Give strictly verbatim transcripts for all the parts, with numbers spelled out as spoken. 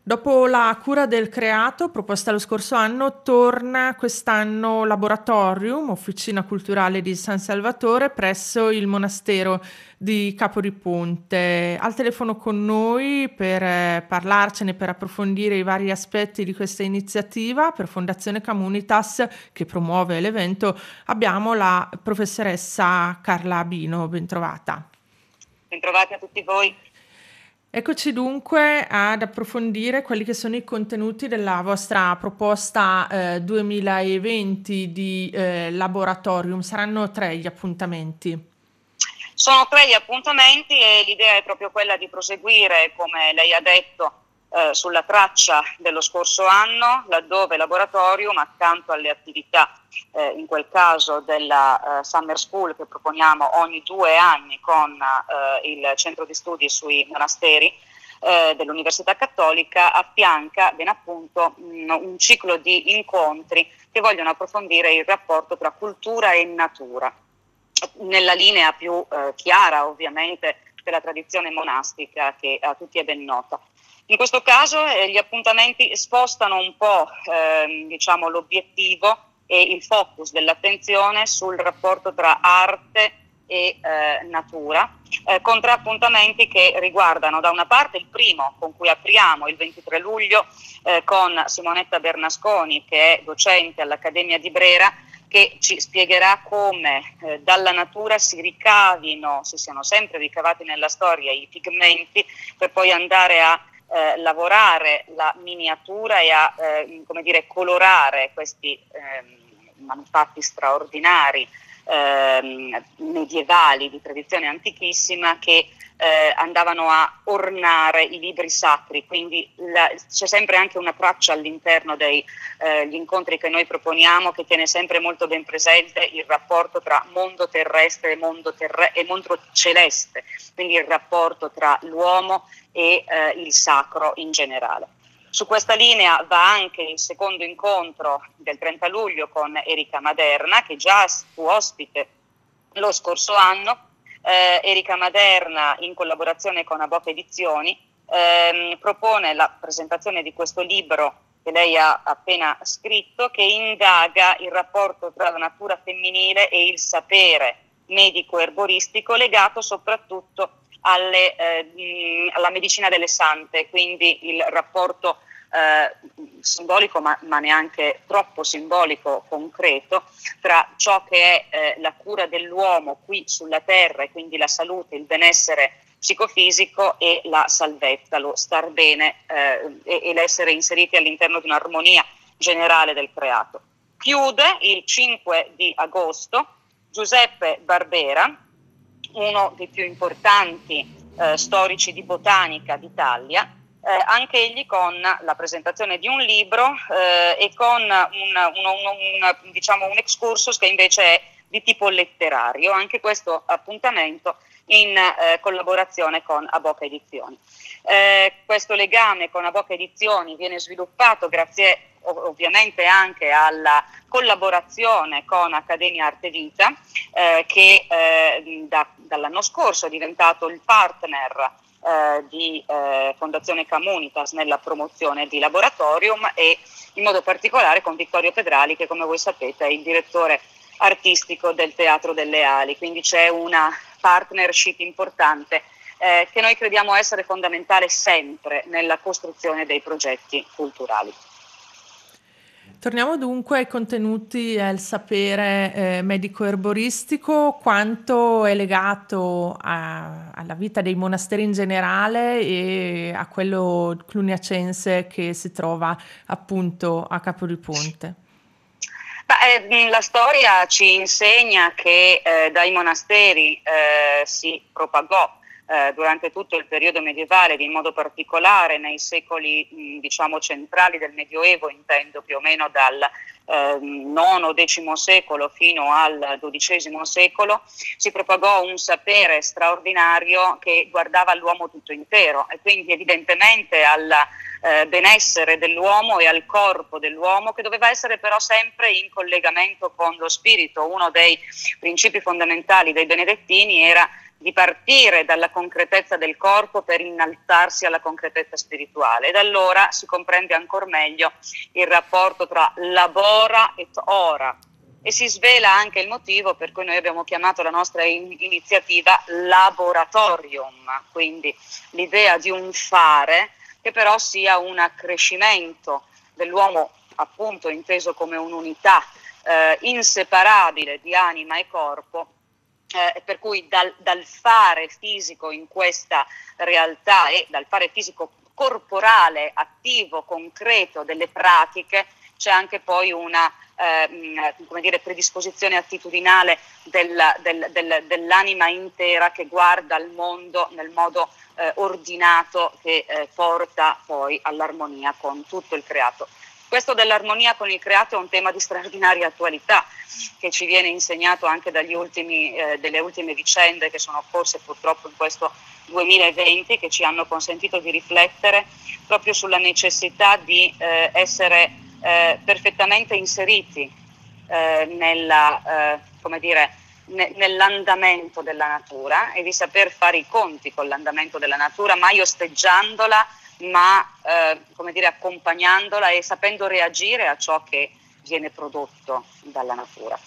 Dopo la cura del creato proposta lo scorso anno, torna quest'anno Laboratorium, officina culturale di San Salvatore, presso il monastero di Capodiponte. Al telefono con noi per eh, parlarcene, per approfondire i vari aspetti di questa iniziativa per Fondazione Comunitas che promuove l'evento, abbiamo la professoressa Carla Abino. Bentrovata. Bentrovati a tutti voi. Eccoci dunque ad approfondire quelli che sono i contenuti della vostra proposta eh, duemilaventi di eh, Laboratorium. Saranno tre gli appuntamenti. Sono tre gli appuntamenti e l'idea è proprio quella di proseguire, come lei ha detto, eh, sulla traccia dello scorso anno, laddove Laboratorium, accanto alle attività, eh, in quel caso della eh, Summer School che proponiamo ogni due anni con eh, il centro di studi sui monasteri eh, dell'Università Cattolica, affianca ben appunto mh, un ciclo di incontri che vogliono approfondire il rapporto tra cultura e natura, nella linea più eh, chiara ovviamente della tradizione monastica che a tutti è ben nota. In questo caso eh, gli appuntamenti spostano un po' eh, diciamo, l'obiettivo e il focus dell'attenzione sul rapporto tra arte e eh, natura, eh, con tre appuntamenti che riguardano da una parte il primo, con cui apriamo il ventitré luglio eh, con Simonetta Bernasconi, che è docente all'Accademia di Brera, che ci spiegherà come eh, dalla natura si ricavino, si siano sempre ricavati nella storia i pigmenti per poi andare a eh, lavorare la miniatura e a eh, come dire, colorare questi eh, manufatti straordinari eh, medievali di tradizione antichissima che eh, andavano a ornare i libri sacri, quindi la, c'è sempre anche una traccia all'interno degli eh, incontri che noi proponiamo che tiene sempre molto ben presente il rapporto tra mondo terrestre e mondo, terre- e mondo celeste, quindi il rapporto tra l'uomo e eh, il sacro in generale. Su questa linea va anche il secondo incontro del trenta luglio con Erika Maderna, che già fu ospite lo scorso anno. Eh, Erika Maderna, in collaborazione con Abocca Edizioni, ehm, propone la presentazione di questo libro che lei ha appena scritto, che indaga il rapporto tra la natura femminile e il sapere medico-erboristico legato soprattutto alle, eh, alla medicina delle sante, quindi il rapporto eh, simbolico ma, ma neanche troppo simbolico, concreto, tra ciò che è eh, la cura dell'uomo qui sulla terra e quindi la salute, il benessere psicofisico e la salvezza, lo star bene eh, e, e l'essere inseriti all'interno di un'armonia generale del creato. Chiude il cinque di agosto Giuseppe Barbera, uno dei più importanti eh, storici di botanica d'Italia, eh, anche egli con la presentazione di un libro eh, e con un, uno, uno, un, diciamo un excursus che invece è di tipo letterario, anche questo appuntamento in eh, collaborazione con Abocca Edizioni. Eh, questo legame con Abocca Edizioni viene sviluppato grazie ovviamente anche alla collaborazione con Accademia Arte Vita, eh, che eh, da, dall'anno scorso è diventato il partner eh, di eh, Fondazione Comunitas nella promozione di Laboratorium, e in modo particolare con Vittorio Pedrali, che come voi sapete è il direttore artistico del Teatro delle Ali, quindi c'è una partnership importante eh, che noi crediamo essere fondamentale sempre nella costruzione dei progetti culturali. Torniamo dunque ai contenuti e al sapere eh, medico-erboristico, quanto è legato a, alla vita dei monasteri in generale e a quello cluniacense che si trova appunto a Capodiponte. Beh, eh, la storia ci insegna che eh, dai monasteri eh, si propagò eh, durante tutto il periodo medievale, ed in modo particolare nei secoli mh, diciamo centrali del Medioevo, intendo più o meno dal eh, nono decimo secolo fino al dodicesimo secolo, si propagò un sapere straordinario che guardava all'uomo tutto intero, e quindi evidentemente alla Eh, benessere dell'uomo e al corpo dell'uomo, che doveva essere però sempre in collegamento con lo spirito. Uno dei principi fondamentali dei benedettini era di partire dalla concretezza del corpo per innalzarsi alla concretezza spirituale. Ed allora si comprende ancora meglio il rapporto tra labora et ora, e si svela anche il motivo per cui noi abbiamo chiamato la nostra in- iniziativa Laboratorium, quindi l'idea di un fare che però sia un accrescimento dell'uomo, appunto inteso come un'unità eh, inseparabile di anima e corpo, eh, per cui dal, dal fare fisico in questa realtà e dal fare fisico corporale, attivo, concreto delle pratiche, c'è anche poi una eh, come dire, predisposizione attitudinale del, del, del, dell'anima intera che guarda al mondo nel modo eh, ordinato che eh, porta poi all'armonia con tutto il creato. Questo dell'armonia con il creato è un tema di straordinaria attualità che ci viene insegnato anche dagli ultimi, eh, delle ultime vicende che sono occorse purtroppo in questo duemilaventi, che ci hanno consentito di riflettere proprio sulla necessità di eh, essere eh, perfettamente inseriti eh, nella, eh, come dire, ne, nell'andamento della natura e di saper fare i conti con l'andamento della natura, mai osteggiandola, ma eh, come dire, accompagnandola e sapendo reagire a ciò che viene prodotto dalla natura.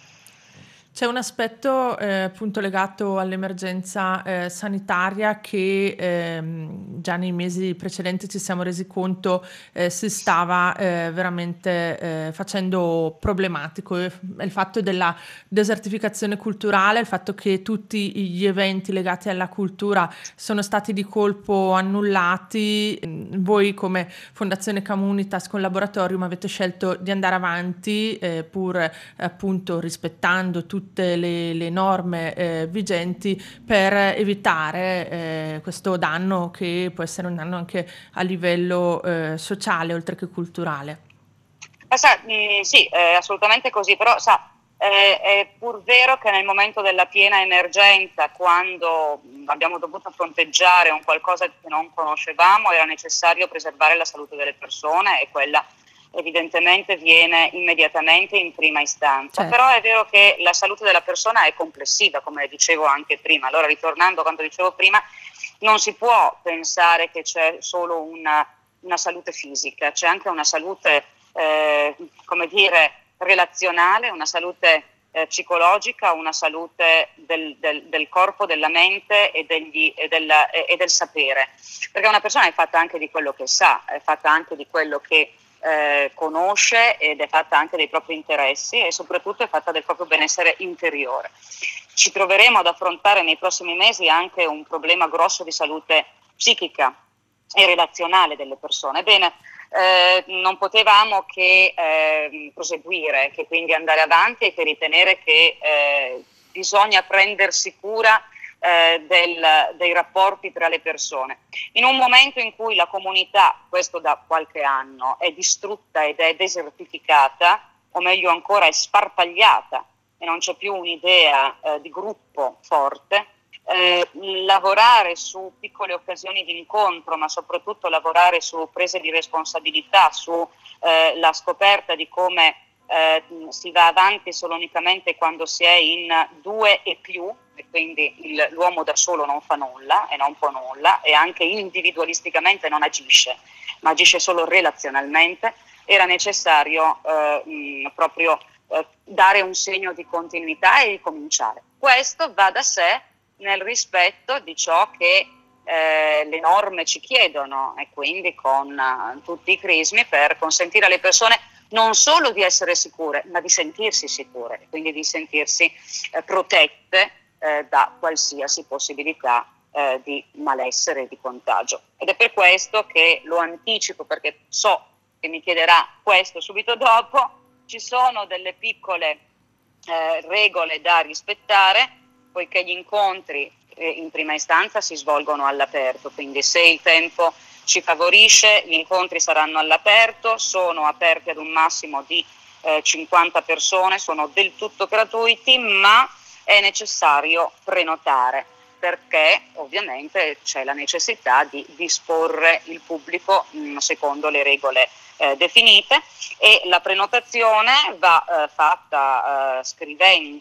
C'è un aspetto eh, appunto legato all'emergenza eh, sanitaria che ehm, già nei mesi precedenti ci siamo resi conto eh, si stava eh, veramente eh, facendo problematico. È il fatto della desertificazione culturale, il fatto che tutti gli eventi legati alla cultura sono stati di colpo annullati. Voi come Fondazione Comunitas con Laboratorium avete scelto di andare avanti eh, pur eh, appunto rispettando tutti tutte le, le norme eh, vigenti per evitare eh, questo danno che può essere un danno anche a livello eh, sociale oltre che culturale. Eh, sa, mh, sì, è assolutamente così, però sa, eh, è pur vero che nel momento della piena emergenza, quando abbiamo dovuto fronteggiare un qualcosa che non conoscevamo, era necessario preservare la salute delle persone e quella evidentemente viene immediatamente in prima istanza, certo. Però è vero che la salute della persona è complessiva, come dicevo anche prima. Allora, ritornando a quanto dicevo prima, non si può pensare che c'è solo una, una salute fisica, c'è anche una salute, eh, come dire, relazionale, una salute eh, psicologica, una salute del, del, del corpo, della mente e, degli, e, del, e, e del sapere, perché una persona è fatta anche di quello che sa, è fatta anche di quello che Eh, conosce ed è fatta anche dei propri interessi e soprattutto è fatta del proprio benessere interiore. Ci troveremo ad affrontare nei prossimi mesi anche un problema grosso di salute psichica e relazionale delle persone. Bene, eh, non potevamo che eh, proseguire, che quindi andare avanti e che ritenere che eh, bisogna prendersi cura Eh, del, dei rapporti tra le persone. In un momento in cui la comunità, questo da qualche anno, è distrutta ed è desertificata, o meglio ancora è sparpagliata e non c'è più un'idea eh, di gruppo forte, eh, lavorare su piccole occasioni di incontro, ma soprattutto lavorare su prese di responsabilità, su eh, la scoperta di come Eh, si va avanti solo unicamente quando si è in due e più, e quindi il, l'uomo da solo non fa nulla e non può nulla e anche individualisticamente non agisce, ma agisce solo relazionalmente. Era necessario eh, mh, proprio eh, dare un segno di continuità e ricominciare. Questo va da sé nel rispetto di ciò che eh, le norme ci chiedono e quindi con uh, tutti i crismi per consentire alle persone non solo di essere sicure, ma di sentirsi sicure, quindi di sentirsi eh, protette eh, da qualsiasi possibilità eh, di malessere e di contagio. Ed è per questo che lo anticipo, perché so che mi chiederà questo subito dopo, ci sono delle piccole eh, regole da rispettare, poiché gli incontri eh, in prima istanza si svolgono all'aperto, quindi se il tempo ci favorisce, gli incontri saranno all'aperto, sono aperti ad un massimo di eh, cinquanta persone, sono del tutto gratuiti, ma è necessario prenotare perché ovviamente c'è la necessità di disporre il pubblico mh, secondo le regole eh, definite e la prenotazione va eh, fatta eh, scrivendo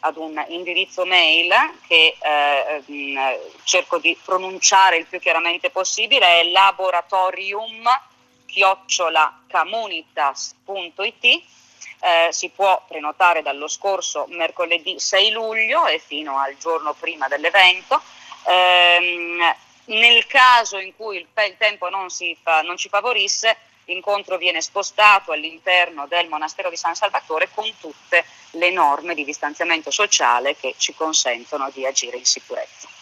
ad un indirizzo mail che eh, mh, cerco di pronunciare il più chiaramente possibile, è laboratorium chiocciola camunitas punto it. Eh, si può prenotare dallo scorso mercoledì sei luglio e fino al giorno prima dell'evento. Ehm, nel caso in cui il, il tempo non, si fa, non ci favorisse, l'incontro viene spostato all'interno del monastero di San Salvatore con tutte le norme di distanziamento sociale che ci consentono di agire in sicurezza.